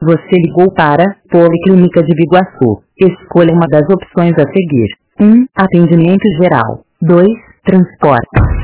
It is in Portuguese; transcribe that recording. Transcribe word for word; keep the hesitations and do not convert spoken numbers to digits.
Você ligou para Policlínica de Biguaçu. Escolha uma das opções a seguir. um. Atendimento geral. dois. Transporte.